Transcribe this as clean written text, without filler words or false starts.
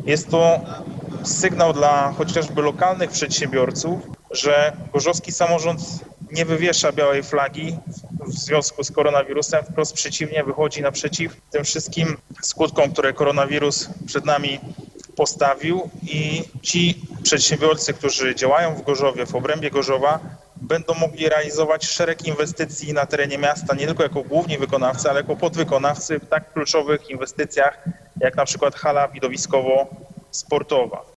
Jest to sygnał dla chociażby lokalnych przedsiębiorców, że gorzowski samorząd nie wywiesza białej flagi w związku z koronawirusem, wprost przeciwnie, wychodzi naprzeciw tym wszystkim skutkom, które koronawirus przed nami postawił i ci przedsiębiorcy, którzy działają w Gorzowie, w obrębie Gorzowa, będą mogli realizować szereg inwestycji na terenie miasta, nie tylko jako główni wykonawcy, ale jako podwykonawcy w tak kluczowych inwestycjach, jak na przykład hala widowiskowo-sportowa.